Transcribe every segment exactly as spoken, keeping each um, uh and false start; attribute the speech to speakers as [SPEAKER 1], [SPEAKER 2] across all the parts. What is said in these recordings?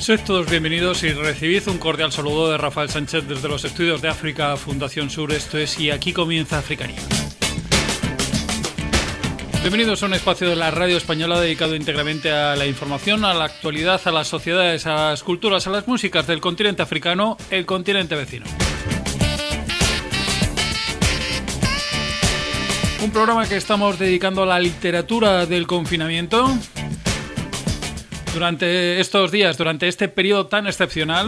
[SPEAKER 1] Sois todos bienvenidos y recibid un cordial saludo de Rafael Sánchez desde los estudios de África Fundación Sur. Esto es Y aquí comienza Africania. Bienvenidos a un espacio de la radio española dedicado íntegramente a la información, a la actualidad, a las sociedades, a las culturas, a las músicas del continente africano, el continente vecino. Un programa que estamos dedicando a la literatura del confinamiento. Durante estos días, durante este periodo tan excepcional,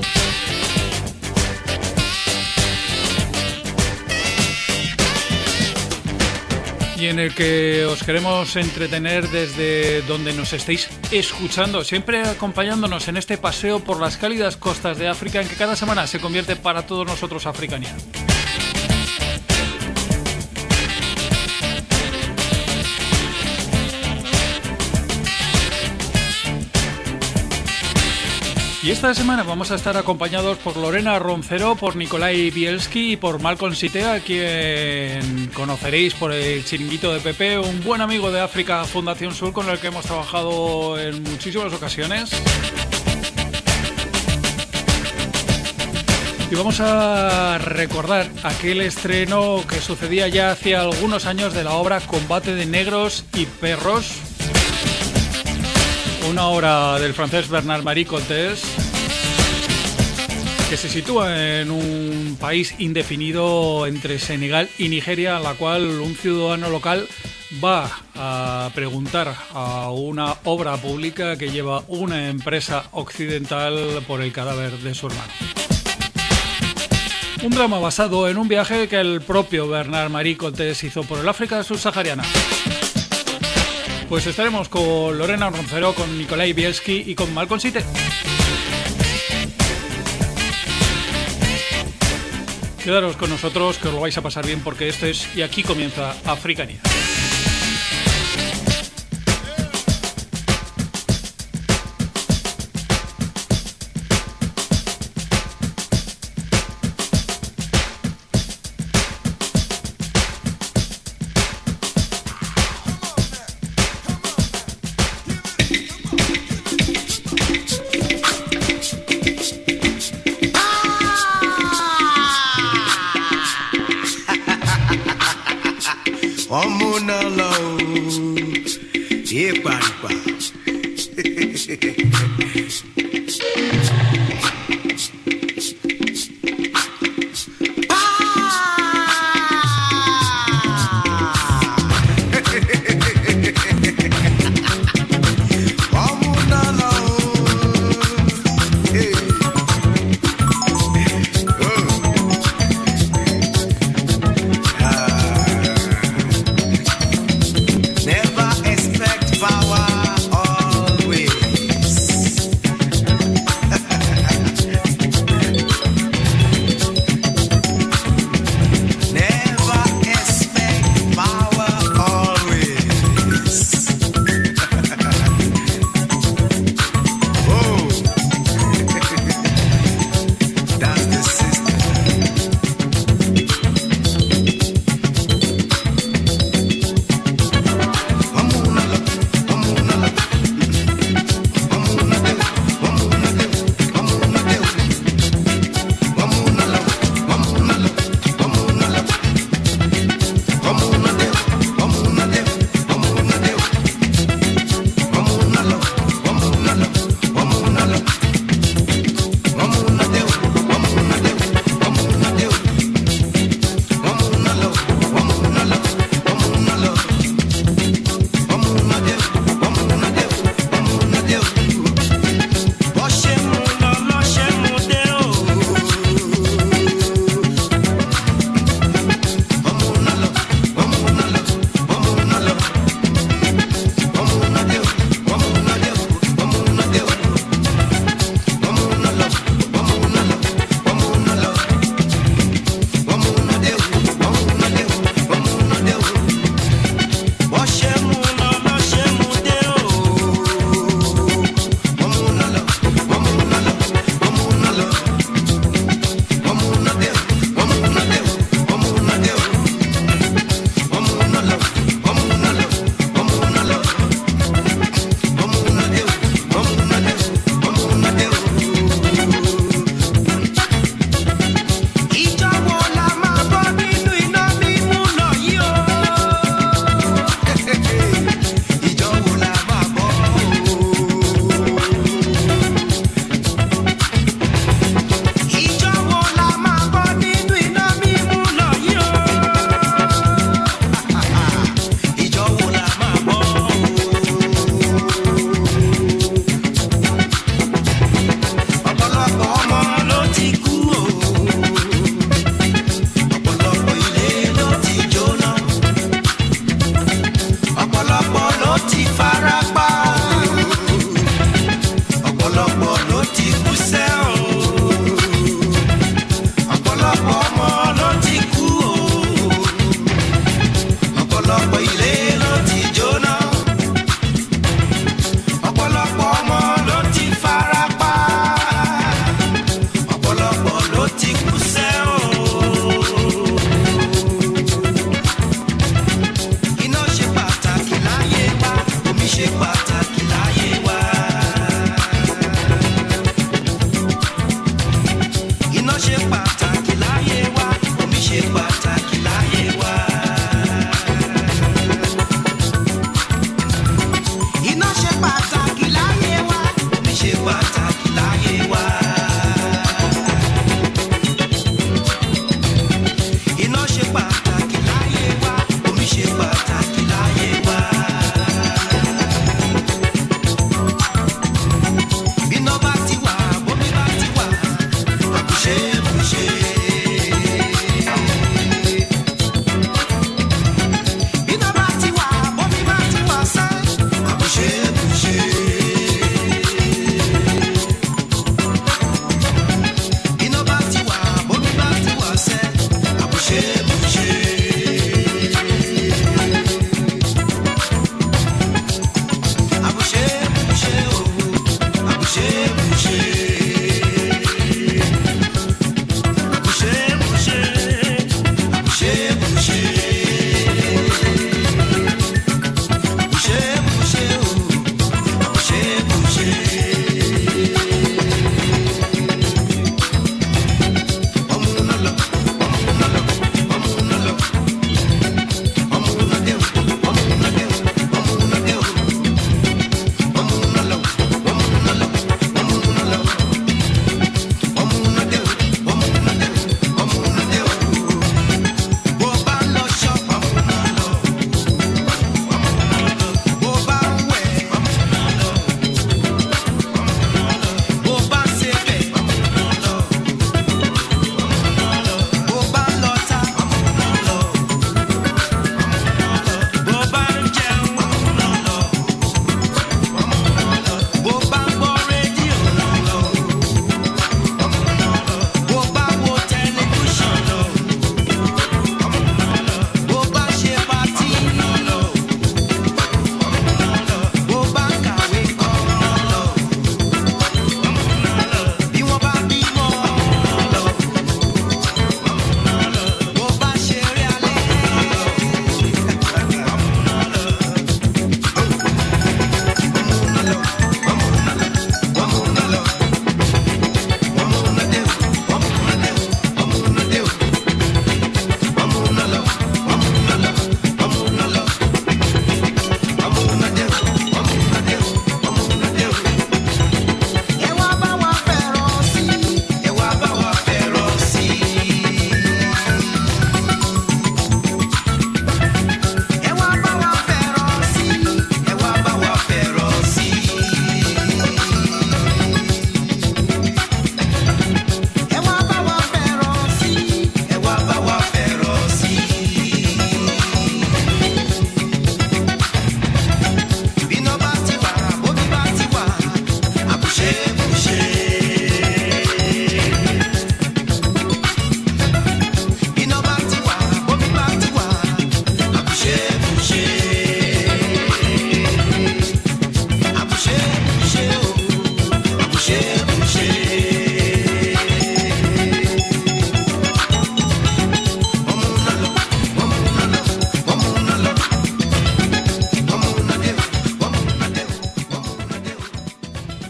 [SPEAKER 1] y en el que os queremos entretener desde donde nos estéis escuchando, siempre acompañándonos en este paseo por las cálidas costas de África, en que cada semana se convierte para todos nosotros Africania. Y esta semana vamos a estar acompañados por Lorena Roncero, por Nicolai Bielski y por Malcolm Site, a quien conoceréis por el chiringuito de Pepe, un buen amigo de África Fundación Sur con el que hemos trabajado en muchísimas ocasiones. Y vamos a recordar aquel estreno que sucedía ya hace algunos años de la obra Combate de Negros y Perros, una obra del francés Bernard-Marie Comtesse, que se sitúa en un país indefinido entre Senegal y Nigeria, a la cual un ciudadano local va a preguntar a una obra pública que lleva una empresa occidental por el cadáver de su hermano. Un drama basado en un viaje que el propio Bernard-Marie Comtesse hizo por el África subsahariana. Pues estaremos con Lorena Roncero, con Nicolai Bielski y con Malcolm Site. Quedaros con nosotros, que os lo vais a pasar bien, porque esto es Y aquí comienza Africania.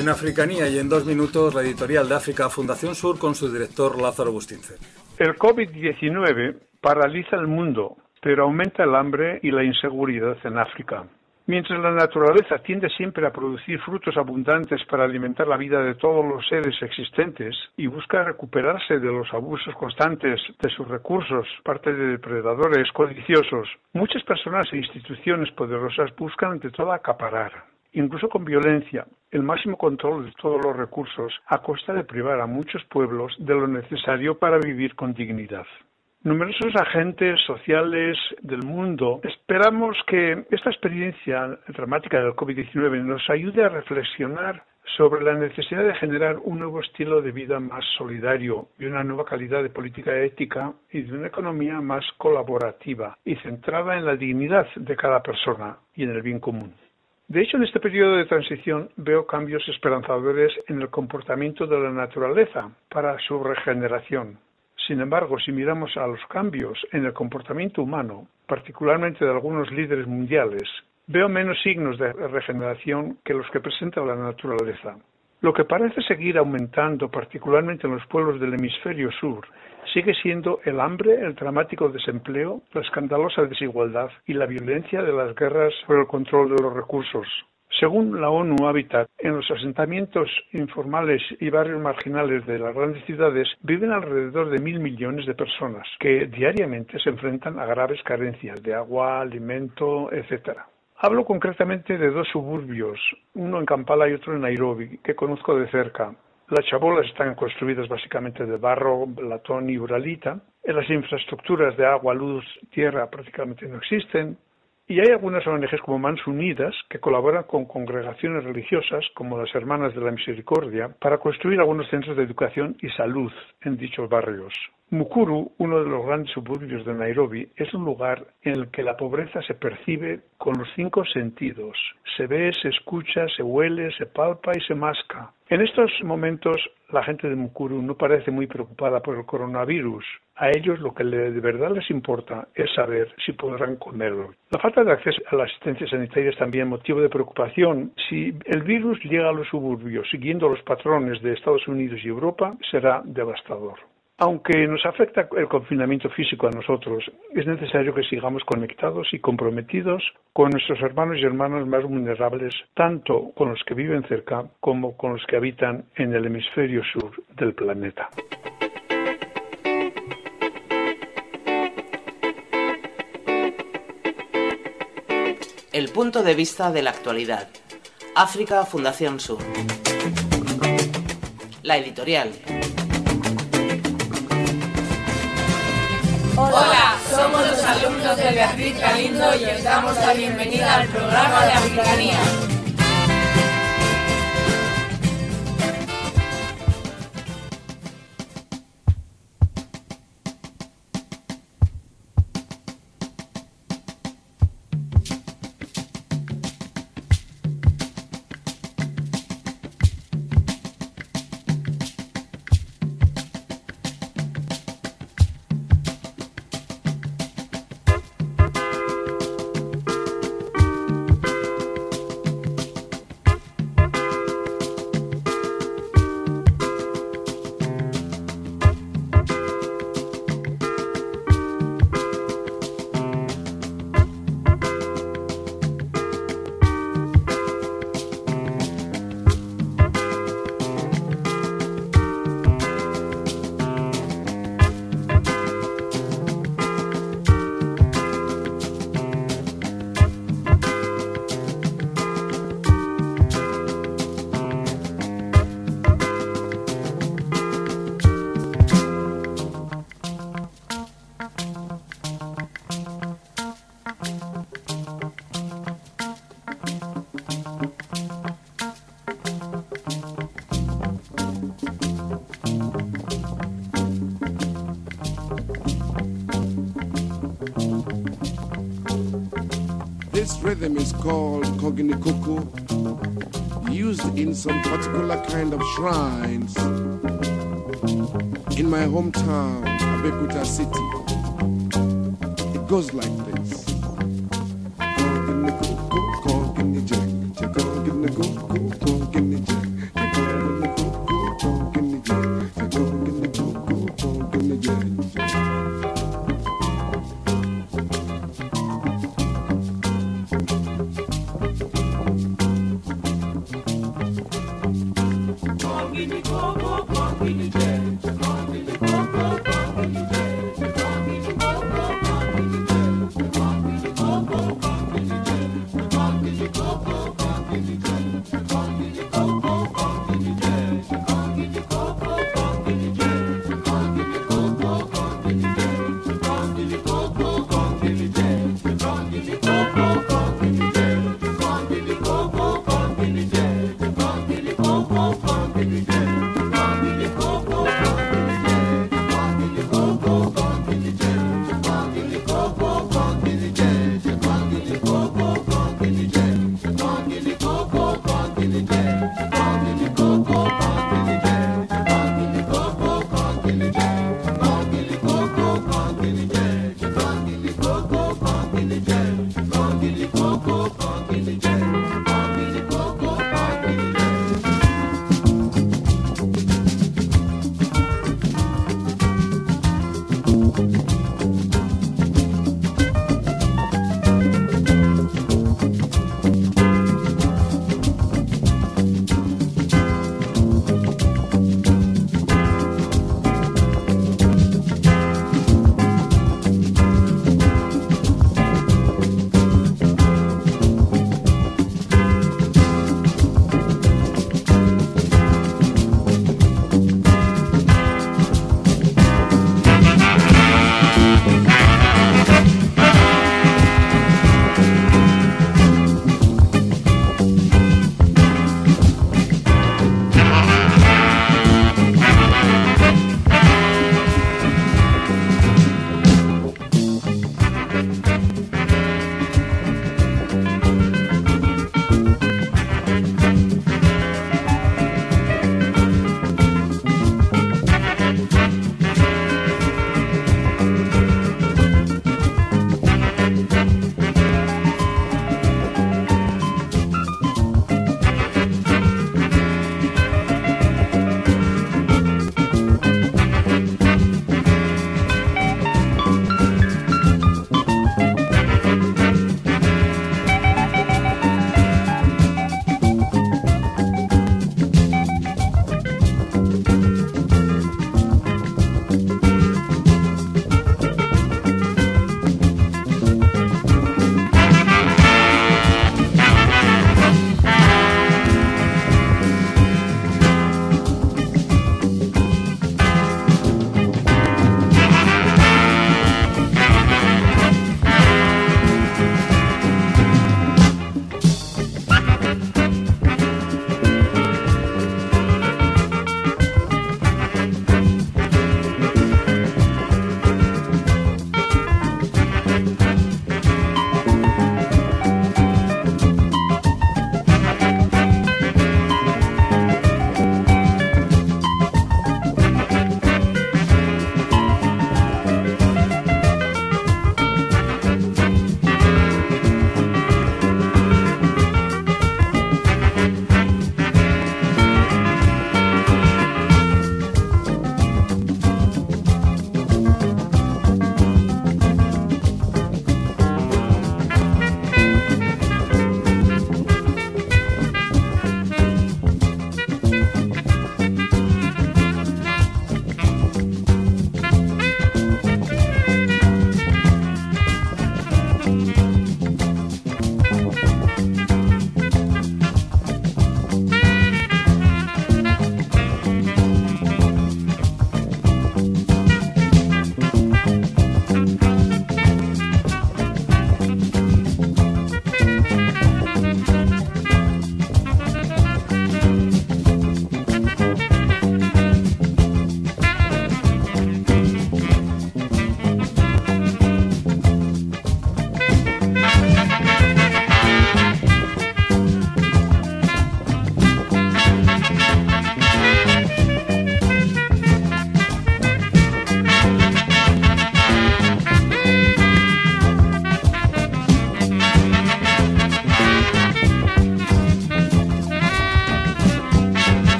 [SPEAKER 2] En Africanía y en dos minutos, la editorial de África Fundación Sur con su director Lázaro Bustince.
[SPEAKER 3] El COVID diecinueve paraliza el mundo, pero aumenta el hambre y la inseguridad en África. Mientras la naturaleza tiende siempre a producir frutos abundantes para alimentar la vida de todos los seres existentes y busca recuperarse de los abusos constantes de sus recursos, parte de depredadores codiciosos, muchas personas e instituciones poderosas buscan ante todo acaparar, incluso con violencia, el máximo control de todos los recursos a costa de privar a muchos pueblos de lo necesario para vivir con dignidad. Numerosos agentes sociales del mundo esperamos que esta experiencia dramática del COVID diecinueve nos ayude a reflexionar sobre la necesidad de generar un nuevo estilo de vida más solidario y una nueva calidad de política ética y de una economía más colaborativa y centrada en la dignidad de cada persona y en el bien común. De hecho, en este periodo de transición veo cambios esperanzadores en el comportamiento de la naturaleza para su regeneración. Sin embargo, si miramos a los cambios en el comportamiento humano, particularmente de algunos líderes mundiales, veo menos signos de regeneración que los que presenta la naturaleza. Lo que parece seguir aumentando, particularmente en los pueblos del hemisferio sur, sigue siendo el hambre, el dramático desempleo, la escandalosa desigualdad y la violencia de las guerras por el control de los recursos. Según la ONU Habitat, en los asentamientos informales y barrios marginales de las grandes ciudades viven alrededor de mil millones de personas que diariamente se enfrentan a graves carencias de agua, alimento, etcétera. Hablo concretamente de dos suburbios, uno en Kampala y otro en Nairobi, que conozco de cerca. Las chabolas están construidas básicamente de barro, latón y uralita. Las infraestructuras de agua, luz, tierra prácticamente no existen. Y hay algunas O N Ges como Manos Unidas que colaboran con congregaciones religiosas como las Hermanas de la Misericordia para construir algunos centros de educación y salud en dichos barrios. Mukuru, uno de los grandes suburbios de Nairobi, es un lugar en el que la pobreza se percibe con los cinco sentidos. Se ve, se escucha, se huele, se palpa y se masca. En estos momentos, la gente de Mukuru no parece muy preocupada por el coronavirus. A ellos lo que de verdad les importa es saber si podrán comerlo. La falta de acceso a la asistencia sanitaria es también motivo de preocupación. Si el virus llega a los suburbios siguiendo los patrones de Estados Unidos y Europa, será devastador. Aunque nos afecta el confinamiento físico a nosotros, es necesario que sigamos conectados y comprometidos con nuestros hermanos y hermanas más vulnerables, tanto con los que viven cerca como con los que habitan en el hemisferio sur del planeta.
[SPEAKER 4] El punto de vista de la actualidad. África Fundación Sur. La editorial.
[SPEAKER 5] Hola, somos los alumnos de Beatriz Galindo y os damos la bienvenida al programa de Africanía.
[SPEAKER 6] This rhythm is called Koginikuku, used in some particular kind of shrines in my hometown, Abeokuta City. It goes like this. Koginikuku, Koginijek, Koginikuku, Koginijek,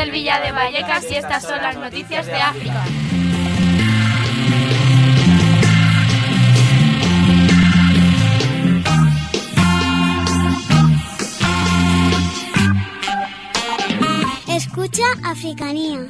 [SPEAKER 7] Del Villa de Vallecas y estas son las noticias de África.
[SPEAKER 8] Escucha Africanía.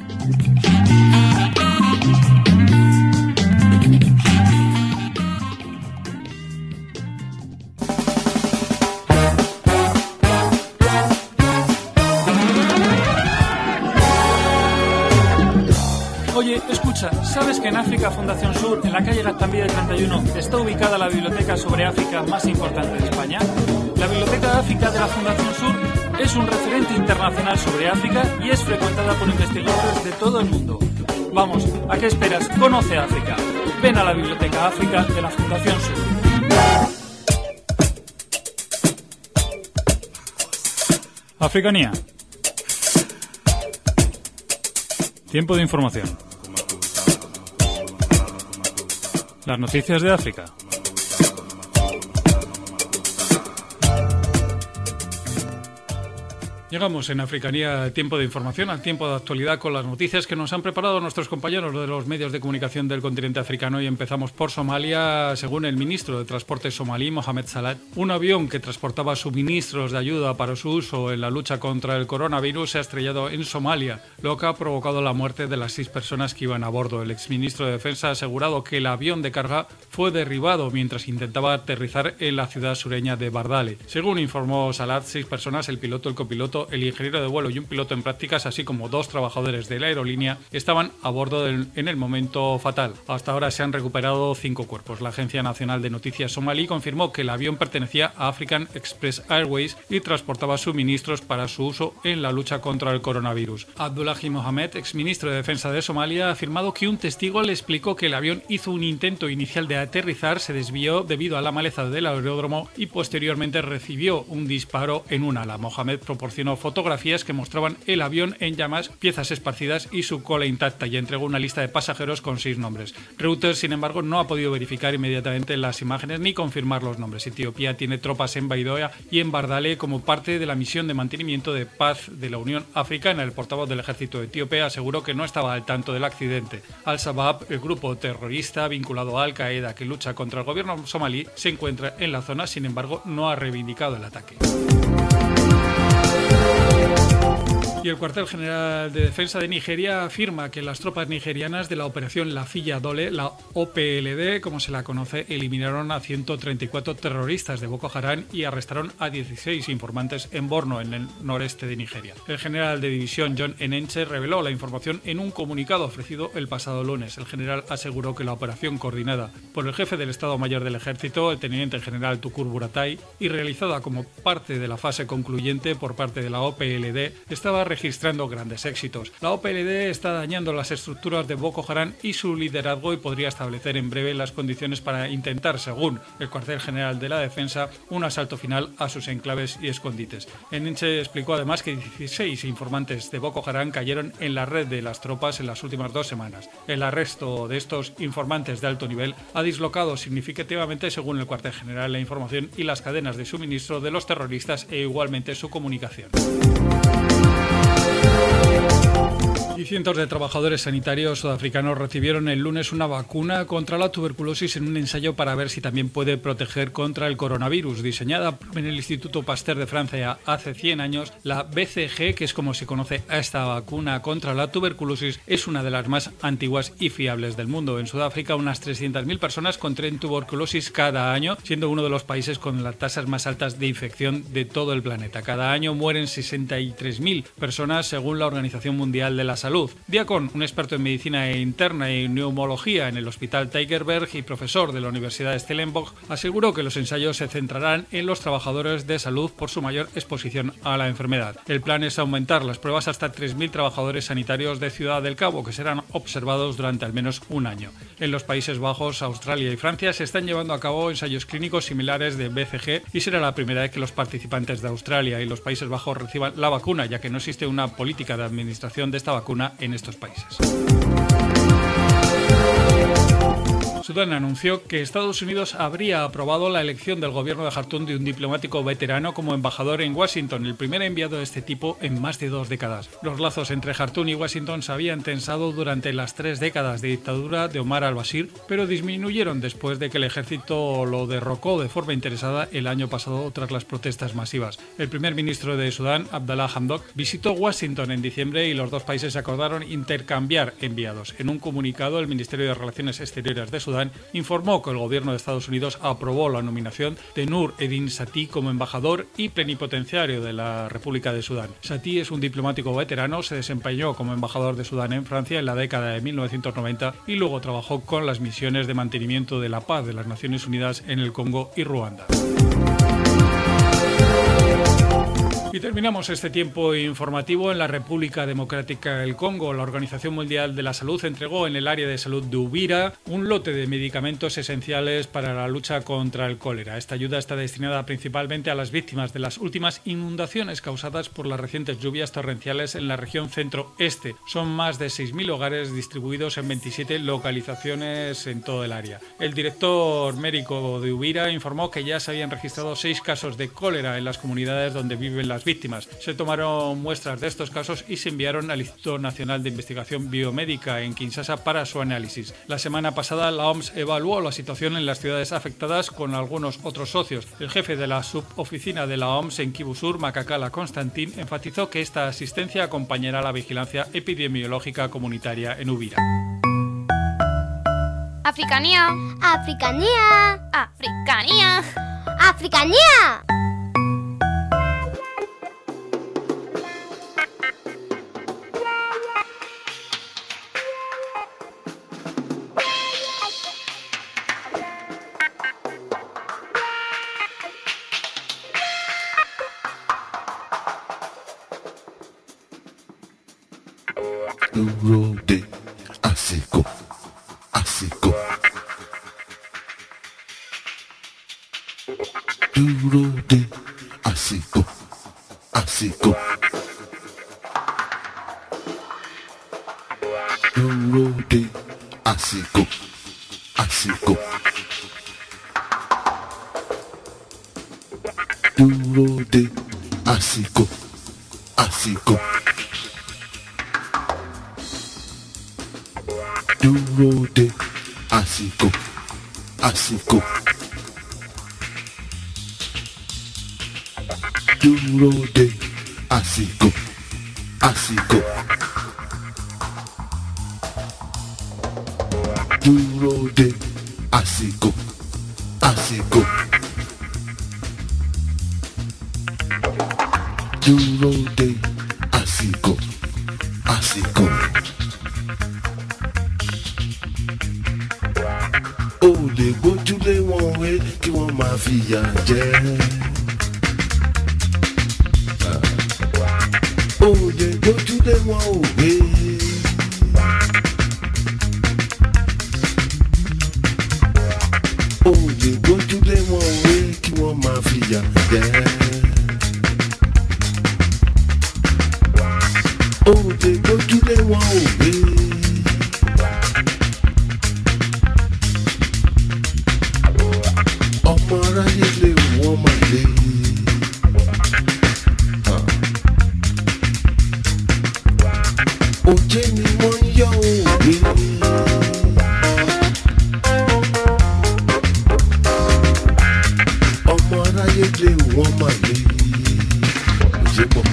[SPEAKER 1] Oye, escucha, ¿sabes que en África Fundación Sur, en la calle Gaztambide treinta y uno, está ubicada la biblioteca sobre África más importante de España? La Biblioteca de África de la Fundación Sur es un referente internacional sobre África y es frecuentada por investigadores de todo el mundo. Vamos, ¿a qué esperas? Conoce África. Ven a la Biblioteca África de la Fundación Sur. Africanía. Tiempo de información. Las noticias de África. Llegamos en Africanía al tiempo de información, al tiempo de actualidad con las noticias que nos han preparado nuestros compañeros de los medios de comunicación del continente africano y empezamos por Somalia. Según el ministro de Transporte somalí, Mohamed Salat, un avión que transportaba suministros de ayuda para su uso en la lucha contra el coronavirus se ha estrellado en Somalia, lo que ha provocado la muerte de las seis personas que iban a bordo. El exministro de Defensa ha asegurado que el avión de carga fue derribado mientras intentaba aterrizar en la ciudad sureña de Bardale. Según informó Salat, seis personas, el piloto, el copiloto, el ingeniero de vuelo y un piloto en prácticas, así como dos trabajadores de la aerolínea, estaban a bordo del, en el momento fatal. Hasta ahora se han recuperado cinco cuerpos. La Agencia Nacional de Noticias somalí confirmó que el avión pertenecía a African Express Airways y transportaba suministros para su uso en la lucha contra el coronavirus. Abdullahi Mohamed, exministro de Defensa de Somalia, ha afirmado que un testigo le explicó que el avión hizo un intento inicial de aterrizar, se desvió debido a la maleza del aeródromo y posteriormente recibió un disparo en un ala. Mohamed proporcionó fotografías que mostraban el avión en llamas, piezas esparcidas y su cola intacta, y entregó una lista de pasajeros con seis nombres. Reuters, sin embargo, no ha podido verificar inmediatamente las imágenes ni confirmar los nombres. Etiopía tiene tropas en Baidoa y en Bardale como parte de la misión de mantenimiento de paz de la Unión Africana. El portavoz del ejército etíope aseguró que no estaba al tanto del accidente. Al-Shabaab, el grupo terrorista vinculado a Al-Qaeda que lucha contra el gobierno somalí, se encuentra en la zona, sin embargo, no ha reivindicado el ataque. Y el cuartel general de defensa de Nigeria afirma que las tropas nigerianas de la operación Lafilla Dole, la O P L D, como se la conoce, eliminaron a ciento treinta y cuatro terroristas de Boko Haram y arrestaron a dieciséis informantes en Borno, en el noreste de Nigeria. El general de división John Enenche reveló la información en un comunicado ofrecido el pasado lunes. El general aseguró que la operación coordinada por el jefe del Estado Mayor del Ejército, el teniente general Tukur Buratai, y realizada como parte de la fase concluyente por parte de la O P L D, estaba registrando grandes éxitos. La O P L D está dañando las estructuras de Boko Haram y su liderazgo y podría establecer en breve las condiciones para intentar, según el cuartel general de la defensa, un asalto final a sus enclaves y escondites. Enenche explicó además que dieciséis informantes de Boko Haram cayeron en la red de las tropas en las últimas dos semanas. El arresto de estos informantes de alto nivel ha dislocado significativamente, según el cuartel general, la información y las cadenas de suministro de los terroristas e igualmente su comunicación. Y cientos de trabajadores sanitarios sudafricanos recibieron el lunes una vacuna contra la tuberculosis en un ensayo para ver si también puede proteger contra el coronavirus. Diseñada en el Instituto Pasteur de Francia hace cien años, la B C G, que es como se conoce a esta vacuna contra la tuberculosis, es una de las más antiguas y fiables del mundo. En Sudáfrica, unas trescientas mil personas contraen tuberculosis cada año, siendo uno de los países con las tasas más altas de infección de todo el planeta. Cada año mueren sesenta y tres mil personas, según la Organización Mundial de la Salud. Diakon, un experto en medicina interna y neumología en el Hospital Tygerberg y profesor de la Universidad de Stellenbosch, aseguró que los ensayos se centrarán en los trabajadores de salud por su mayor exposición a la enfermedad. El plan es aumentar las pruebas hasta tres mil trabajadores sanitarios de Ciudad del Cabo, que serán observados durante al menos un año. En los Países Bajos, Australia y Francia se están llevando a cabo ensayos clínicos similares de B C G y será la primera vez que los participantes de Australia y los Países Bajos reciban la vacuna, ya que no existe una política de administración de esta vacuna en estos países. Sudán anunció que Estados Unidos habría aprobado la elección del gobierno de Jartum de un diplomático veterano como embajador en Washington, el primer enviado de este tipo en más de dos décadas. Los lazos entre Jartum y Washington se habían tensado durante las tres décadas de dictadura de Omar al-Bashir, pero disminuyeron después de que el ejército lo derrocó de forma interesada el año pasado tras las protestas masivas. El primer ministro de Sudán, Abdallah Hamdok, visitó Washington en diciembre y los dos países acordaron intercambiar enviados. En un comunicado, el Ministerio de Relaciones Exteriores de Sudán informó que el gobierno de Estados Unidos aprobó la nominación de Nur Eddin Sati como embajador y plenipotenciario de la República de Sudán. Sati es un diplomático veterano, se desempeñó como embajador de Sudán en Francia en la década de mil novecientos noventa y luego trabajó con las misiones de mantenimiento de la paz de las Naciones Unidas en el Congo y Ruanda. Y terminamos este tiempo informativo en la República Democrática del Congo. La Organización Mundial de la Salud entregó en el área de salud de Uvira un lote de medicamentos esenciales para la lucha contra el cólera. Esta ayuda está destinada principalmente a las víctimas de las últimas inundaciones causadas por las recientes lluvias torrenciales en la región centro-este. Son más de seis mil hogares distribuidos en veintisiete localizaciones en todo el área. El director médico de Uvira informó que ya se habían registrado seis casos de cólera en las comunidades donde viven las víctimas. Se tomaron muestras de estos casos y se enviaron al Instituto Nacional de Investigación Biomédica en Kinshasa para su análisis. La semana pasada la O M S evaluó la situación en las ciudades afectadas con algunos otros socios. El jefe de la suboficina de la O M S en Kivu Sur, Makakala Constantin, enfatizó que esta asistencia acompañará la vigilancia epidemiológica comunitaria en Uvira.
[SPEAKER 7] Africanía.
[SPEAKER 8] Africanía.
[SPEAKER 7] Africanía.
[SPEAKER 8] Africanía.
[SPEAKER 6] Duro de Asiko, Asiko. Duro de Asiko, Asiko. Duro de Asiko, Asiko. Duro de Asiko, Asiko. Duro de Asiko, Asiko. Duro de Asiko, Asiko. Duro de Asiko, Asiko. Duro de Asiko, Asiko. Ó lè gbójúlé wọn wé kí wọ́n máa fìyà jẹ. Ó lè gbójúlé wọn ò wé. Ó lè gbójúlé wọn wé kí wọ́n máa fìyà jẹ. Ó lè gbójúlé wọn ò wé. Ọmọ aráyé lè wọ́n máa lé. Òjé ni wọ́n ń yọ òwe. Ọmọ aráyé lè wọ́n máa lé. Òjé pọ̀.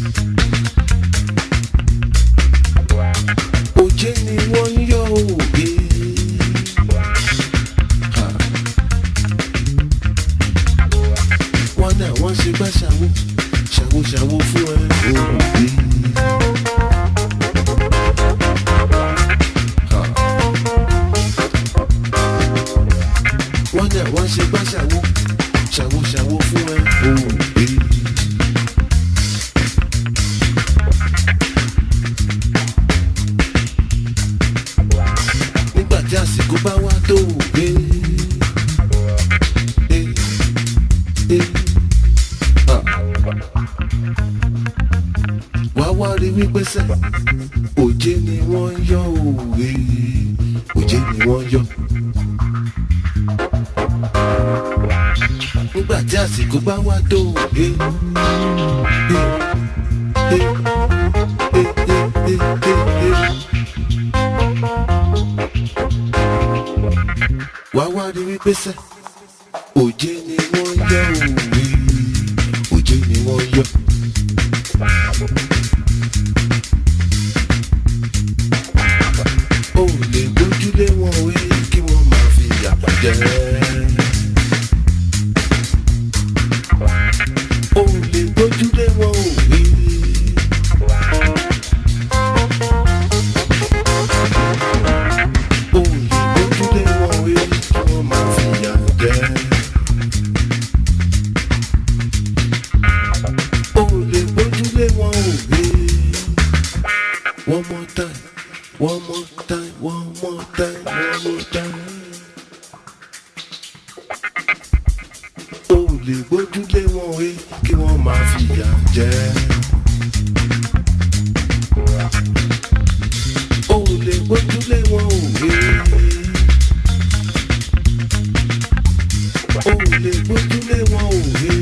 [SPEAKER 6] Òjé ni wọ́n ń yọ òwe. Wọ́n náà wọ́n ṣe gbá ṣàwó ṣàwó ṣàwó fún ẹ òbí. Wọ́n náà wọ́n ṣe gbá ṣàwó ṣàwó ṣàwó fún ẹ òbí. Nígbà tí àsìkò bá wá tó òbí. Wá wá rí wípé sẹ́, òjé ni wọ́n yọ òwe, òjé ni wọ́n yọ. àsìkò bá wá tó he he he he he he wá wá rí wípé sẹ́ òjé ni wọ́n yọ òwe òjé ni wọ́n yọ. ó lè gbójúlé wọn wé kí wọ́n máa fi yàgbà jẹ́. ó lè gbójúlé wọn wé. ó lè gbójúlé wọn wé kí wọ́n máa fi yàgbà jẹ́. ó lè gbójúlé wọn wé. one more time. One more time, one more time, one more time. Ó lè gbójúlé wọn wé kí wọ́n máa fìyà jẹ. Ó lè gbójúlé wọn wé. Ó lè gbójúlé wọn wé.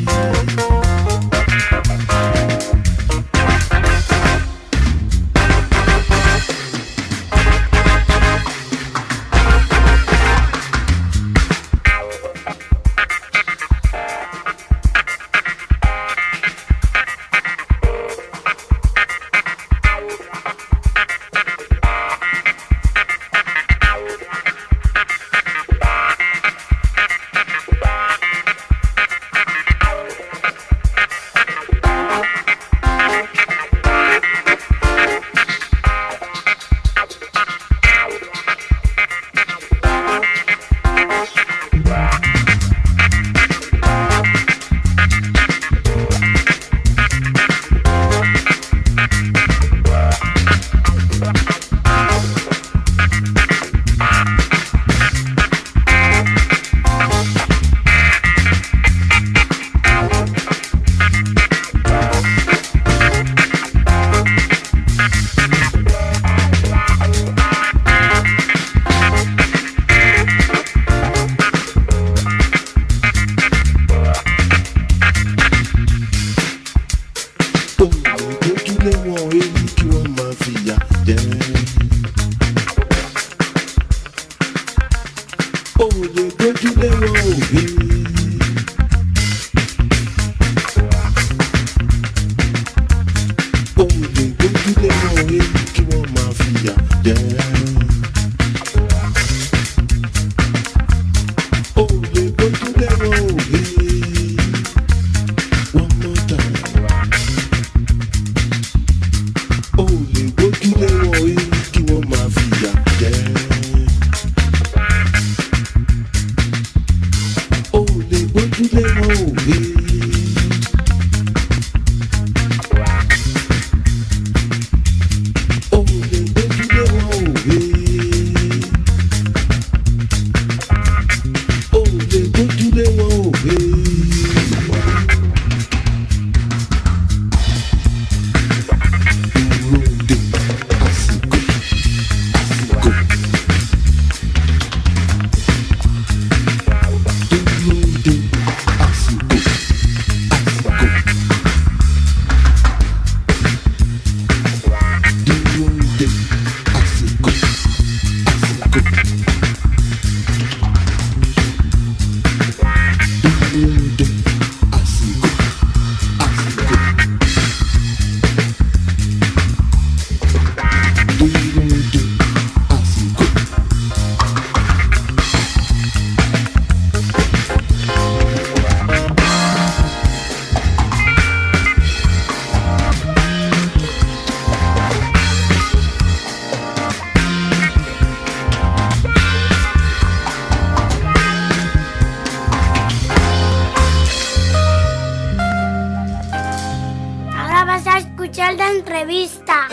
[SPEAKER 8] Entrevista.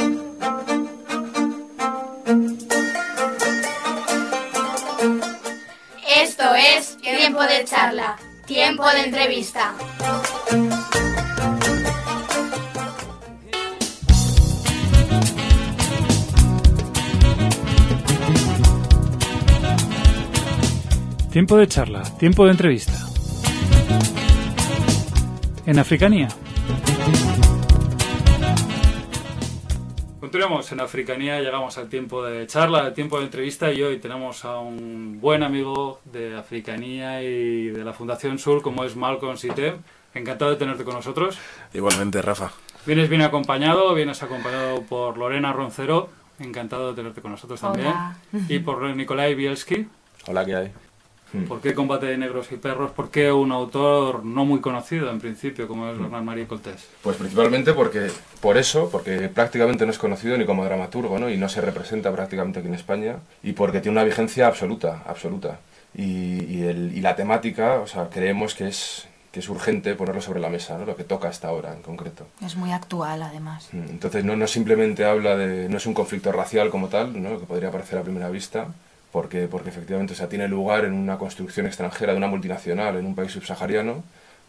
[SPEAKER 5] Esto es Tiempo de Charla, Tiempo de Entrevista.
[SPEAKER 1] Tiempo de charla, tiempo de entrevista. en Africanía. Continuamos en Africanía, llegamos al tiempo de charla, al tiempo de entrevista, y hoy tenemos a un buen amigo de Africanía y de la Fundación Sur, como es Malcolm Siteb. Encantado de tenerte con nosotros.
[SPEAKER 9] Igualmente, Rafa.
[SPEAKER 1] Vienes bien acompañado, vienes acompañado por Lorena Roncero. Encantado de tenerte con nosotros también.
[SPEAKER 10] Hola.
[SPEAKER 1] Y por Nikolai Bielski.
[SPEAKER 9] Hola, ¿qué hay?
[SPEAKER 1] ¿Por qué Combate de Negros y Perros? ¿Por qué un autor no muy conocido en principio, como es Bernard-Marie Coltés?
[SPEAKER 9] Pues principalmente porque, por eso, porque prácticamente no es conocido ni como dramaturgo, ¿no? Y no se representa prácticamente aquí en España, y porque tiene una vigencia absoluta, absoluta. Y, y, el, y la temática, o sea, creemos que es, que es urgente ponerlo sobre la mesa, ¿no? Lo que toca hasta ahora en concreto.
[SPEAKER 10] Es muy actual, además.
[SPEAKER 9] Entonces no, no simplemente habla de, no es un conflicto racial como tal, ¿no? Que podría parecer a primera vista, porque, porque efectivamente, o sea, tiene lugar en una construcción extranjera de una multinacional en un país subsahariano,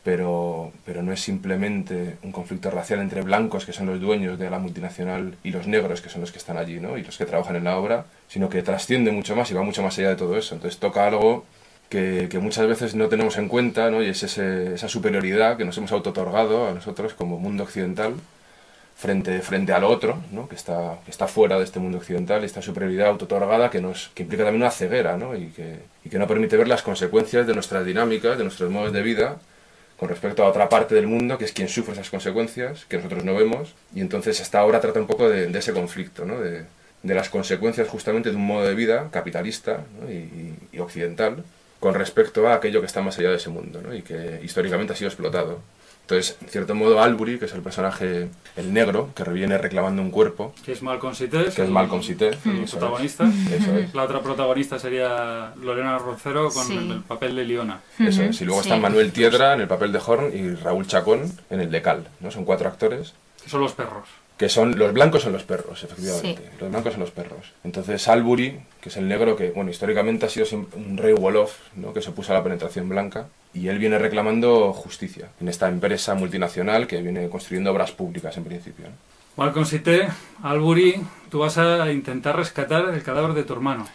[SPEAKER 9] pero, pero no es simplemente un conflicto racial entre blancos, que son los dueños de la multinacional, y los negros, que son los que están allí, ¿no? Y los que trabajan en la obra, sino que trasciende mucho más y va mucho más allá de todo eso. Entonces toca algo que, que muchas veces no tenemos en cuenta, ¿no? Y es ese, esa superioridad que nos hemos auto-otorgado a nosotros como mundo occidental, frente, frente al otro, ¿no? que, está, que está fuera de este mundo occidental, esta superioridad auto-otorgada que, nos, que implica también una ceguera, ¿no? y, que, y que no permite ver las consecuencias de nuestras dinámicas, de nuestros modos de vida, con respecto a otra parte del mundo, que es quien sufre esas consecuencias, que nosotros no vemos, y entonces esta obra trata un poco de, de ese conflicto, ¿no? de, de las consecuencias justamente de un modo de vida capitalista, ¿no? y, y, y occidental, con respecto a aquello que está más allá de ese mundo, ¿no? y que históricamente ha sido explotado. Entonces, en cierto modo, Albury, que es el personaje, el negro, que reviene reclamando un cuerpo...
[SPEAKER 1] Que es Malcolm Siteb.
[SPEAKER 9] Que es Malcolm Siteb.
[SPEAKER 1] El protagonista.
[SPEAKER 9] Es. Eso es.
[SPEAKER 1] La otra protagonista sería Lorena Roncero con sí. el, el papel de Leona.
[SPEAKER 9] Eso es. Y luego sí. está Manuel Tiedra en el papel de Horn y Raúl Chacón en el de Cal, ¿no? Son cuatro actores.
[SPEAKER 1] Que son los perros.
[SPEAKER 9] Que son, los blancos son los perros, efectivamente. Sí. Los blancos son los perros. Entonces Albury, que es el negro que, bueno, históricamente ha sido un rey Wolof, ¿no? que se opuso a la penetración blanca, y él viene reclamando justicia en esta empresa multinacional que viene construyendo obras públicas en principio, ¿no?
[SPEAKER 1] Malcolm Siteb, Albury, tú vas a intentar rescatar el cadáver de tu hermano.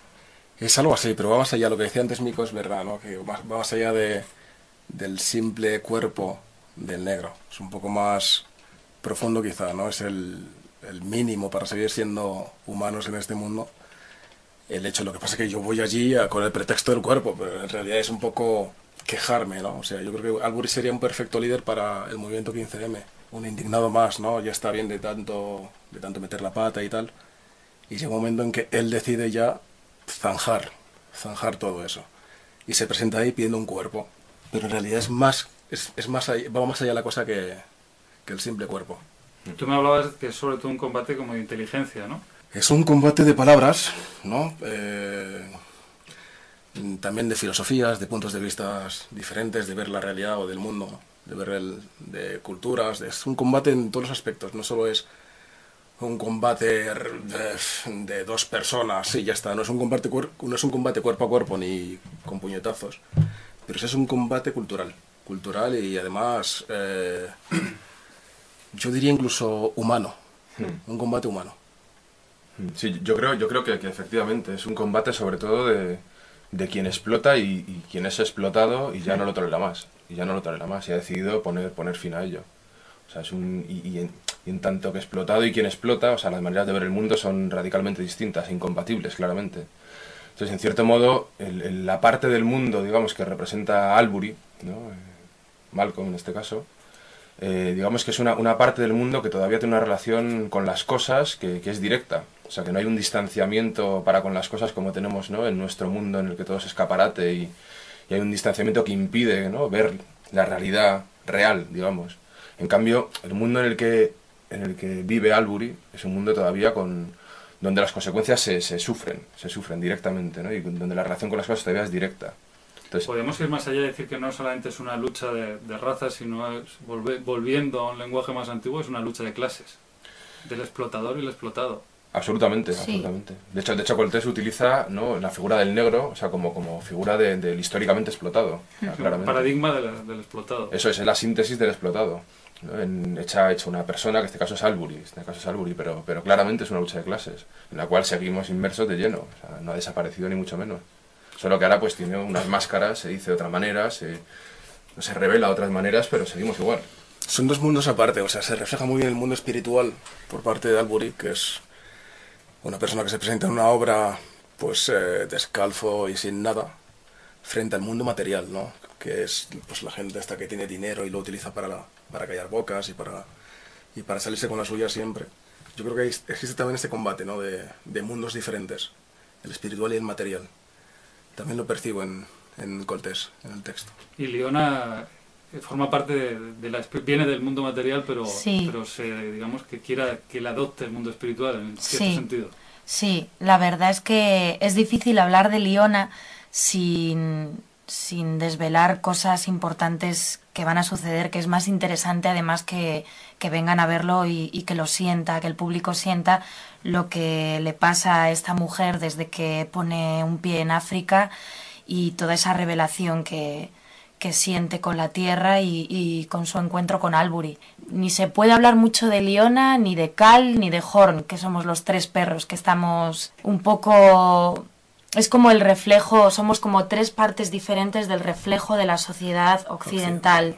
[SPEAKER 11] Es algo así, pero va más allá. Lo que decía antes Mico es verdad, ¿no? Que va más allá de, del simple cuerpo del negro. Es un poco más profundo quizá, ¿no? Es el, el mínimo para seguir siendo humanos en este mundo. El hecho, lo que pasa es que yo voy allí a, con el pretexto del cuerpo, pero en realidad es un poco quejarme, ¿no? O sea, yo creo que Albury sería un perfecto líder para el movimiento quince eme. Un indignado más, ¿no? Ya está bien de tanto, de tanto meter la pata y tal. Y llega un momento en que él decide ya zanjar, zanjar todo eso. Y se presenta ahí pidiendo un cuerpo. Pero en realidad es más, es, es más allá, va más allá la cosa que... que el simple cuerpo.
[SPEAKER 1] Tú me hablabas que es sobre todo un combate como de inteligencia, ¿no?
[SPEAKER 11] Es un combate de palabras, ¿no? Eh, también de filosofías, de puntos de vista diferentes, de ver la realidad o del mundo, ¿no? De ver el, de culturas. Es un combate en todos los aspectos, no solo es un combate de, de dos personas, sí, ya está. No es un combate, no es un combate cuerpo a cuerpo ni con puñetazos, pero es un combate cultural, cultural y además... Eh, yo diría incluso humano, hmm. un combate humano.
[SPEAKER 9] Sí, yo creo, yo creo que, que efectivamente es un combate sobre todo de, de quien explota y, y quien es explotado y ya no lo tolera más, y ya no lo tolera más y ha decidido poner, poner fin a ello. O sea, es un, y, y, en, y en tanto que explotado y quien explota, o sea, las maneras de ver el mundo son radicalmente distintas, incompatibles, claramente. Entonces, en cierto modo, el, el, la parte del mundo, digamos, que representa a Albury, ¿no? eh, Malcolm en este caso, Eh, digamos que es una, una parte del mundo que todavía tiene una relación con las cosas que, que es directa. O sea, que no hay un distanciamiento para con las cosas como tenemos, ¿no? en nuestro mundo en el que todo es escaparate y, y hay un distanciamiento que impide, ¿no? ver la realidad real, digamos. En cambio, el mundo en el que, en el que vive Albury es un mundo todavía con, donde las consecuencias se, se sufren, se sufren directamente, ¿no? y donde la relación con las cosas todavía es directa. Entonces,
[SPEAKER 1] podemos ir más allá y decir que no solamente es una lucha de, de razas, sino es, volve, volviendo a un lenguaje más antiguo, es una lucha de clases, del explotador y el explotado.
[SPEAKER 9] Absolutamente, sí. absolutamente. De hecho, de hecho Coltés utiliza, ¿no? la figura del negro, o sea, como, como figura de, del históricamente explotado.
[SPEAKER 1] Sí, claramente. Un paradigma de la, del explotado.
[SPEAKER 9] Eso es, es la síntesis del explotado. ¿no? En, hecha, hecha una persona, que en este caso es Albury, en este caso es Albury, pero, pero claramente es una lucha de clases, en la cual seguimos inmersos de lleno. O sea, no ha desaparecido ni mucho menos. Solo que ahora pues tiene unas máscaras, se dice de otra manera, se, se revela de otras maneras, pero seguimos igual.
[SPEAKER 11] Son dos mundos aparte, o sea, se refleja muy bien el mundo espiritual por parte de Albury, que es una persona que se presenta en una obra pues eh, descalzo y sin nada, frente al mundo material, ¿no? Que es pues la gente esta que tiene dinero y lo utiliza para, la, para callar bocas y para, y para salirse con la suya siempre. Yo creo que existe también este combate, ¿no? de, de mundos diferentes, el espiritual y el material. También lo percibo en, en Coltés, en el texto.
[SPEAKER 1] Y Liona forma parte de, de la viene del mundo material, pero
[SPEAKER 10] sí.
[SPEAKER 1] pero se digamos que quiera que la adopte el mundo espiritual en cierto
[SPEAKER 10] sí.
[SPEAKER 1] sentido.
[SPEAKER 10] Sí, la verdad es que es difícil hablar de Liona sin, sin desvelar cosas importantes que van a suceder, que es más interesante además que, que vengan a verlo y, y que lo sienta, que el público sienta lo que le pasa a esta mujer desde que pone un pie en África y toda esa revelación que, que siente con la tierra y, y con su encuentro con Albury. Ni se puede hablar mucho de Liona, ni de Cal, ni de Horn, que somos los tres perros que estamos un poco... Es como el reflejo, somos como tres partes diferentes del reflejo de la sociedad occidental.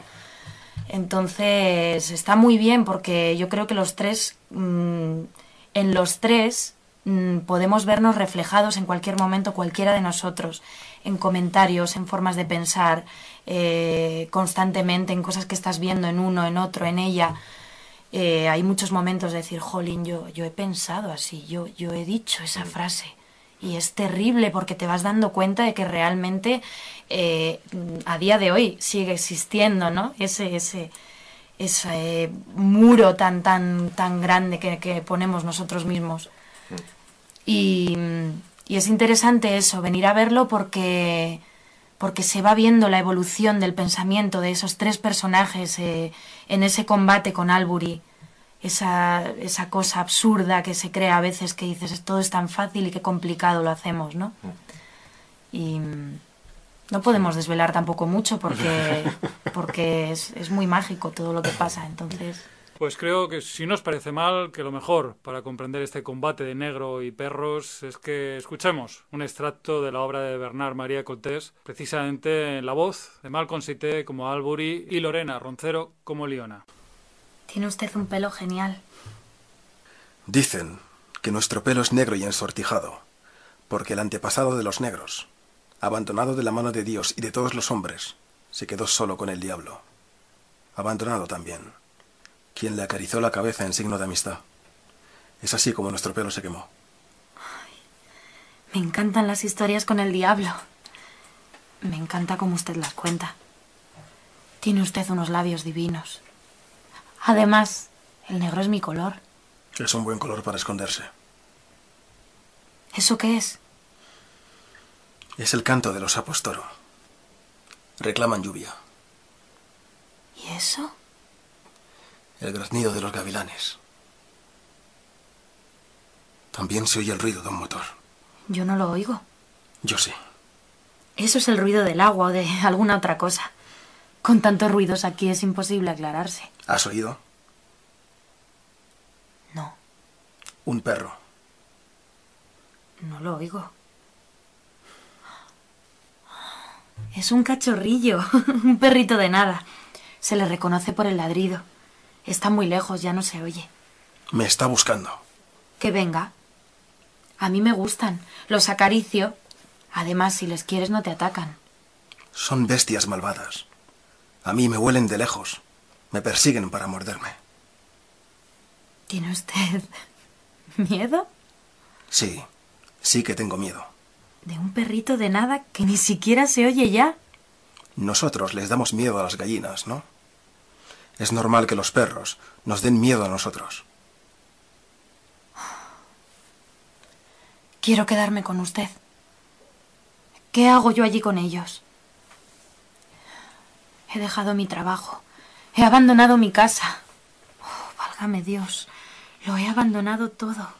[SPEAKER 10] Entonces está muy bien porque yo creo que los tres, mmm, en los tres mmm, podemos vernos reflejados en cualquier momento, cualquiera de nosotros, en comentarios, en formas de pensar, eh, constantemente, en cosas que estás viendo en uno, en otro, en ella. Eh, hay muchos momentos de decir, jolín, yo, yo he pensado así, yo, yo he dicho esa frase. Y es terrible porque te vas dando cuenta de que realmente eh, a día de hoy sigue existiendo, ¿no? Ese, ese, ese muro tan, tan, tan grande que, que ponemos nosotros mismos. Y, y es interesante eso, venir a verlo porque, porque se va viendo la evolución del pensamiento de esos tres personajes eh, en ese combate con Albury. Esa, esa cosa absurda que se crea a veces que dices todo es tan fácil y qué complicado lo hacemos, ¿no? Y no podemos desvelar tampoco mucho porque, porque es, es muy mágico todo lo que pasa, entonces...
[SPEAKER 1] Pues creo que si no os parece mal, que lo mejor para comprender este combate de negro y perros es que escuchemos un extracto de la obra de Bernard María Coltés, precisamente en la voz de Malcolm Cité como Albury y Lorena Roncero como Liona.
[SPEAKER 10] Tiene usted un pelo genial.
[SPEAKER 11] Dicen que nuestro pelo es negro y ensortijado, porque el antepasado de los negros, abandonado de la mano de Dios y de todos los hombres, se quedó solo con el diablo. Abandonado también, quien le acariciou la cabeza en signo de amistad. Es así como nuestro pelo se quemó.
[SPEAKER 10] Ay, me encantan las historias con el diablo. Me encanta cómo usted las cuenta. Tiene usted unos labios divinos. Además, el negro es mi color.
[SPEAKER 11] Es un buen color para esconderse.
[SPEAKER 10] ¿Eso qué es?
[SPEAKER 11] Es el canto de los sapos toro. Reclaman lluvia.
[SPEAKER 10] ¿Y eso?
[SPEAKER 11] El graznido de los gavilanes. También se oye el ruido de un motor.
[SPEAKER 10] Yo no lo oigo.
[SPEAKER 11] Yo sí.
[SPEAKER 10] Eso es el ruido del agua o de alguna otra cosa. Con tantos ruidos aquí es imposible aclararse.
[SPEAKER 11] ¿Has oído?
[SPEAKER 10] No.
[SPEAKER 11] Un perro.
[SPEAKER 10] No lo oigo. Es un cachorrillo, un perrito de nada. Se le reconoce por el ladrido. Está muy lejos, ya no se oye.
[SPEAKER 11] Me está buscando.
[SPEAKER 10] Que venga. A mí me gustan. Los acaricio. Además, si les quieres no te atacan.
[SPEAKER 11] Son bestias malvadas. A mí me huelen de lejos. Me persiguen para morderme.
[SPEAKER 10] ¿Tiene usted miedo?
[SPEAKER 11] Sí, sí que tengo miedo.
[SPEAKER 10] ¿De un perrito de nada que ni siquiera se oye ya?
[SPEAKER 11] Nosotros les damos miedo a las gallinas, ¿no? Es normal que los perros nos den miedo a nosotros.
[SPEAKER 10] Quiero quedarme con usted. ¿Qué hago yo allí con ellos? He dejado mi trabajo. He abandonado mi casa. Oh, válgame Dios. Lo he abandonado todo.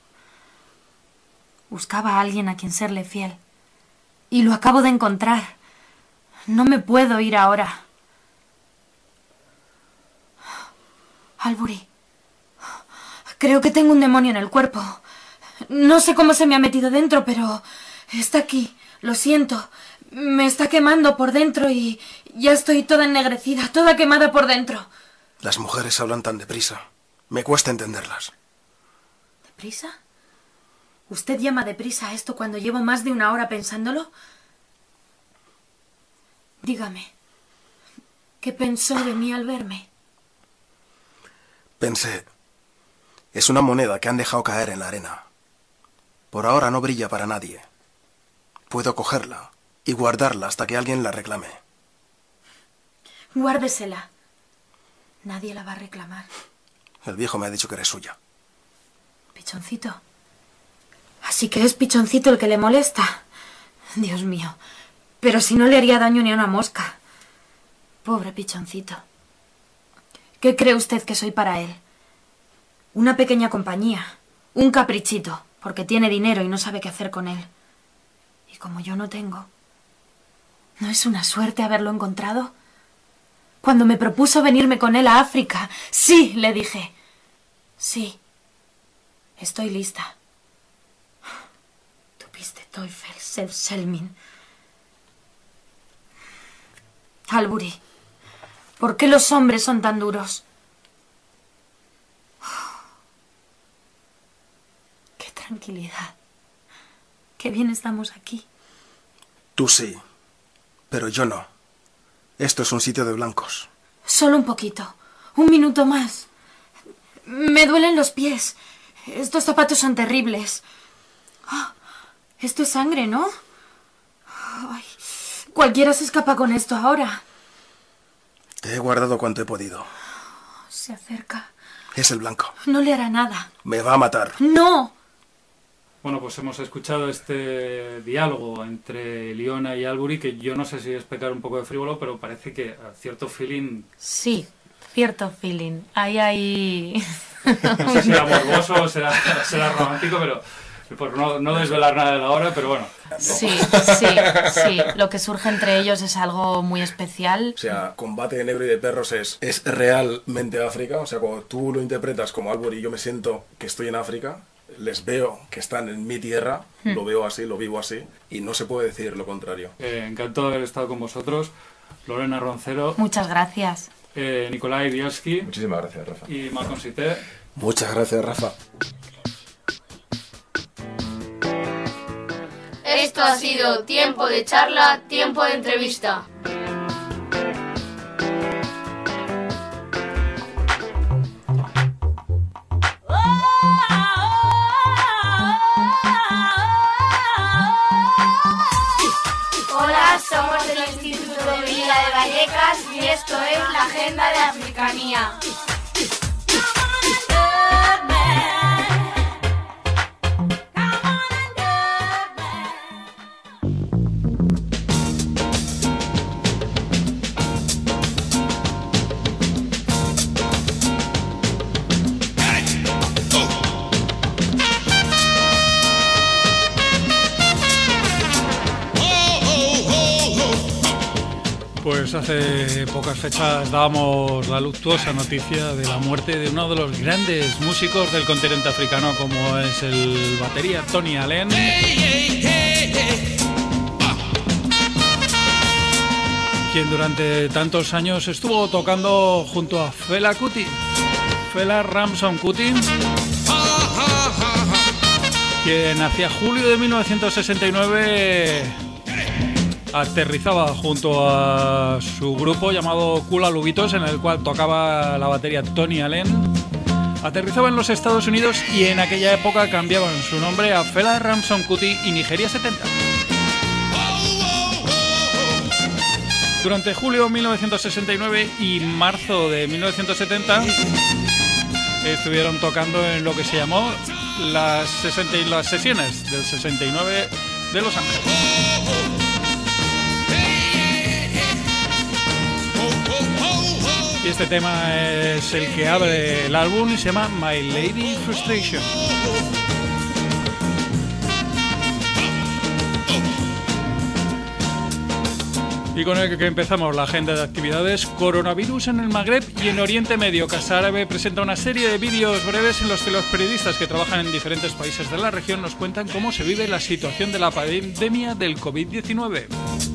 [SPEAKER 10] Buscaba a alguien a quien serle fiel. Y lo acabo de encontrar. No me puedo ir ahora. Albury. Creo que tengo un demonio en el cuerpo. No sé cómo se me ha metido dentro, pero está aquí. Lo siento. Me está quemando por dentro y ya estoy toda ennegrecida, toda quemada por dentro.
[SPEAKER 11] Las mujeres hablan tan deprisa. Me cuesta entenderlas.
[SPEAKER 10] ¿Deprisa? ¿Usted llama deprisa a esto cuando llevo más de una hora pensándolo? Dígame, ¿qué pensó de mí al verme?
[SPEAKER 11] Pensé, es una moneda que han dejado caer en la arena. Por ahora no brilla para nadie. Puedo cogerla y guardarla hasta que alguien la reclame.
[SPEAKER 10] Guárdesela. Nadie la va a reclamar.
[SPEAKER 11] El viejo me ha dicho que eres suya.
[SPEAKER 10] Pichoncito. Así que es Pichoncito el que le molesta. Dios mío. Pero si no le haría daño ni a una mosca. Pobre Pichoncito. ¿Qué cree usted que soy para él? Una pequeña compañía. Un caprichito. Porque tiene dinero y no sabe qué hacer con él. Y como yo no tengo... ¿No es una suerte haberlo encontrado? Cuando me propuso venirme con él a África, sí, le dije. Sí. Estoy lista. Du bist der Teufel, Selbstselmin. Albury, ¿por qué los hombres son tan duros? Qué tranquilidad. Qué bien estamos aquí.
[SPEAKER 11] Tú sí, pero yo no. Esto es un sitio de blancos.
[SPEAKER 10] Solo un poquito. Un minuto más. Me duelen los pies. Estos zapatos son terribles. Oh, esto es sangre, ¿no? Ay, cualquiera se escapa con esto ahora.
[SPEAKER 11] Te he guardado cuanto he podido.
[SPEAKER 10] Se acerca.
[SPEAKER 11] Es el blanco.
[SPEAKER 10] No le hará nada.
[SPEAKER 11] Me va a matar.
[SPEAKER 10] ¡No!
[SPEAKER 1] Bueno, pues hemos escuchado este diálogo entre Leona y Albury, que yo no sé si es pecar un poco de frívolo, pero parece que a cierto feeling...
[SPEAKER 10] Sí, cierto feeling. Ahí hay...
[SPEAKER 1] No sé si será morboso o será, será romántico, pero por no, no desvelar nada de la hora, pero bueno.
[SPEAKER 10] Sí, sí, sí. Lo que surge entre ellos es algo muy especial.
[SPEAKER 11] O sea, Combate de Negro y de Perros es, es realmente África. O sea, cuando tú lo interpretas como Albury y yo me siento que estoy en África... Les veo que están en mi tierra, hmm. lo veo así, lo vivo así, y no se puede decir lo contrario.
[SPEAKER 1] Eh, encantado de haber estado con vosotros. Lorena Roncero.
[SPEAKER 10] Muchas gracias.
[SPEAKER 1] Eh, Nikolai Bielski.
[SPEAKER 9] Muchísimas gracias, Rafa.
[SPEAKER 1] Y Malcolm Cité.
[SPEAKER 11] Muchas gracias, Rafa.
[SPEAKER 5] Esto ha sido Tiempo de Charla, Tiempo de Entrevista. Somos del Instituto de Vida de Vallecas y esto es la Agenda de Africanía.
[SPEAKER 1] Pues hace pocas fechas dábamos la luctuosa noticia de la muerte de uno de los grandes músicos del continente africano, como es el batería Tony Allen, quien durante tantos años estuvo tocando junto a Fela Kuti, Fela Ramson Kuti, quien hacia julio de mil novecientos sesenta y nueve aterrizaba junto a su grupo llamado Kula Lubitos, en el cual tocaba la batería Tony Allen. Aterrizaba en los Estados Unidos y en aquella época cambiaban su nombre a Fela Ramson Kuti y Nigeria setenta. Durante julio de mil novecientos sesenta y nueve y marzo de mil novecientos setenta estuvieron tocando en lo que se llamó las, sesenta y las sesiones del sesenta y nueve de Los Ángeles. Y este tema es el que abre el álbum y se llama My Lady Frustration. Y con el que empezamos la agenda de actividades. Coronavirus en el Magreb y en Oriente Medio. Casa Árabe presenta una serie de vídeos breves en los que los periodistas que trabajan en diferentes países de la región nos cuentan cómo se vive la situación de la pandemia del COVID diecinueve.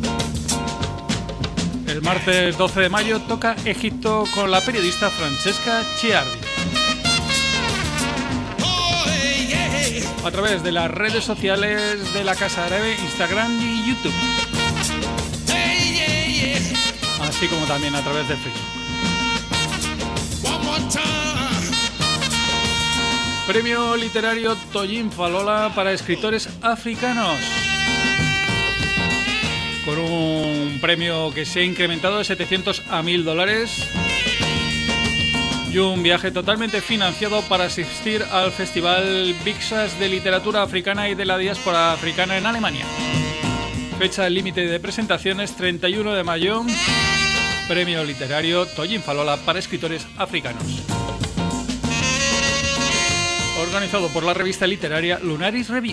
[SPEAKER 1] El martes doce de mayo toca Egipto con la periodista Francesca Ciardi. A través de las redes sociales de la Casa Árabe, Instagram y YouTube. Así como también a través de Facebook. Premio literario Toyin Falola para escritores africanos. Con un premio que se ha incrementado de setecientos a mil dólares. Y un viaje totalmente financiado para asistir al Festival Vixas de Literatura Africana y de la Diáspora Africana en Alemania. Fecha límite de presentaciones treinta y uno de mayo. Premio literario Toyin Falola para escritores africanos. Organizado por la revista literaria Lunaris Review.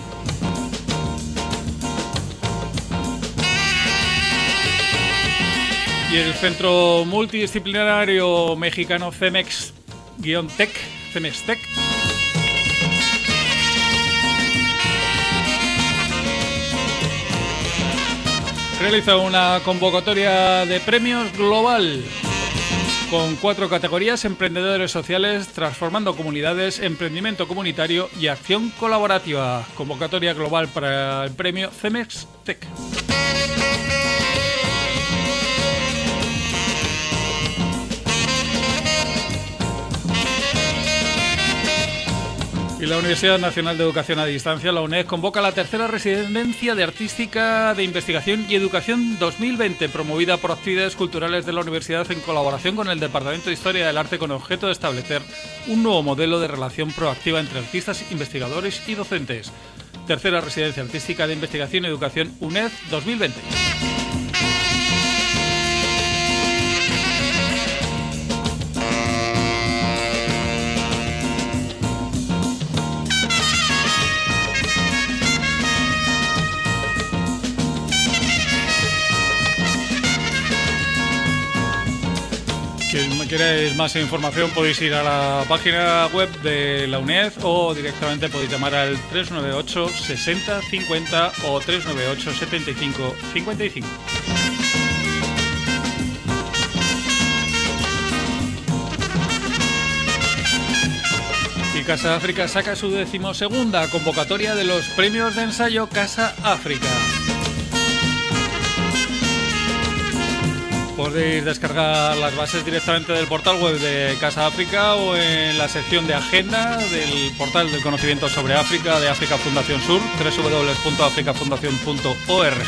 [SPEAKER 1] Y el Centro Multidisciplinario Mexicano Cemex-Tec, Cemex-Tec, realiza una convocatoria de premios global con cuatro categorías: emprendedores sociales, transformando comunidades, emprendimiento comunitario y acción colaborativa. Convocatoria global para el premio Cemex-Tec. Y la Universidad Nacional de Educación a Distancia, la UNED, convoca la tercera residencia de Artística de Investigación y Educación dos mil veinte, promovida por actividades culturales de la universidad en colaboración con el Departamento de Historia del Arte, con objeto de establecer un nuevo modelo de relación proactiva entre artistas, investigadores y docentes. Tercera residencia artística de Investigación y Educación UNED dos mil veinte. Si queréis más información podéis ir a la página web de la UNED o directamente podéis llamar al tres nueve ocho sesenta cincuenta o tres nueve ocho setenta y cinco cincuenta y cinco. Y Casa África saca su decimosegunda convocatoria de los premios de ensayo Casa África. Podéis descargar las bases directamente del portal web de Casa África o en la sección de agenda del portal del conocimiento sobre África de África Fundación Sur, doble u doble u doble u punto africa fundación punto org,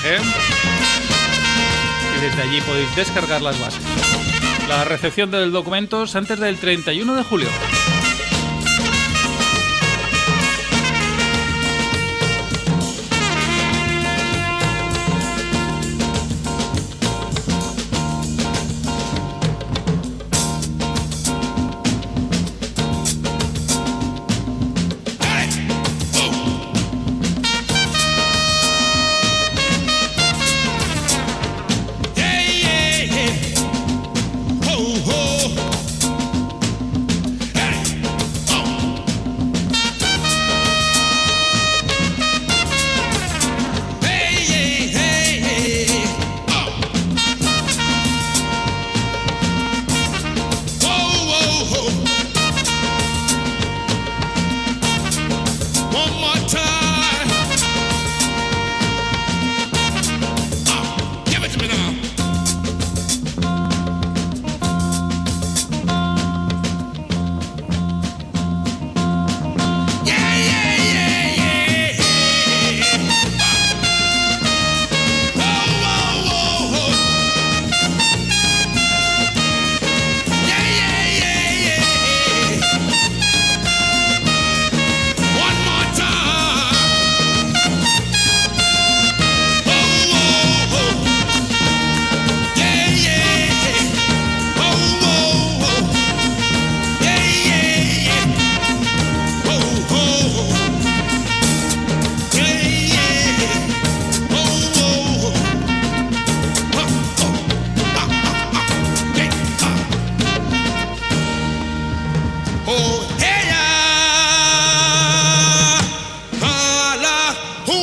[SPEAKER 1] y desde allí podéis descargar las bases. La recepción de los documentos antes del treinta y uno de julio.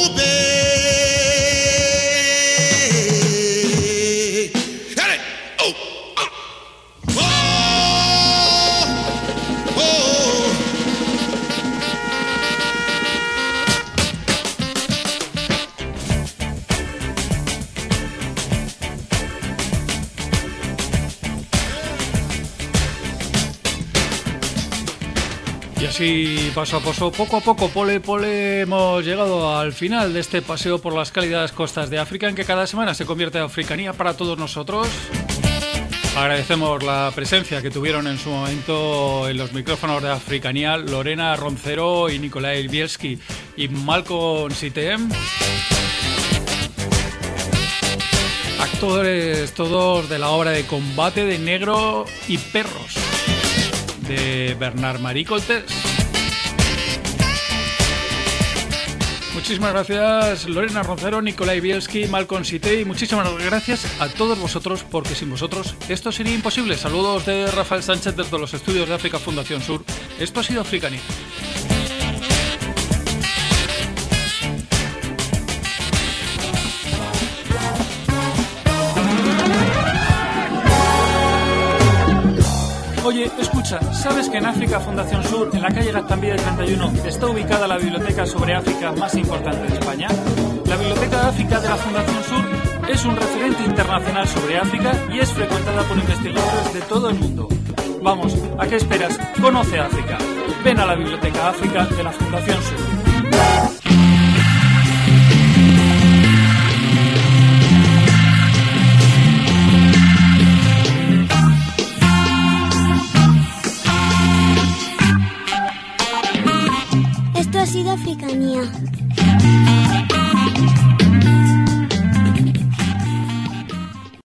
[SPEAKER 1] Y así, paso a paso, poco a poco, pole pole, hemos llegado al final de este paseo por las cálidas costas de África, en que cada semana se convierte en Africanía para todos nosotros. Agradecemos la presencia que tuvieron en su momento en los micrófonos de Africanía Lorena Roncero y Nikolai Bielski y Malcolm Sitem. Actores todos de la obra de Combate de Negro y Perros, de Bernard Marie Coltés. Muchísimas gracias Lorena Roncero, Nikolai Bielski, Malcolm Sité, y muchísimas gracias a todos vosotros, porque sin vosotros esto sería imposible. Saludos de Rafael Sánchez desde los estudios de África Fundación Sur. Esto ha sido Africanía. Oye, escucha, ¿sabes que en África Fundación Sur, en la calle Gaztambide treinta y uno, está ubicada la biblioteca sobre África más importante de España? La Biblioteca de África de la Fundación Sur es un referente internacional sobre África y es frecuentada por investigadores de todo el mundo. Vamos, ¿a qué esperas? Conoce África. Ven a la Biblioteca África de la Fundación Sur.
[SPEAKER 8] Esto ha sido Africanía.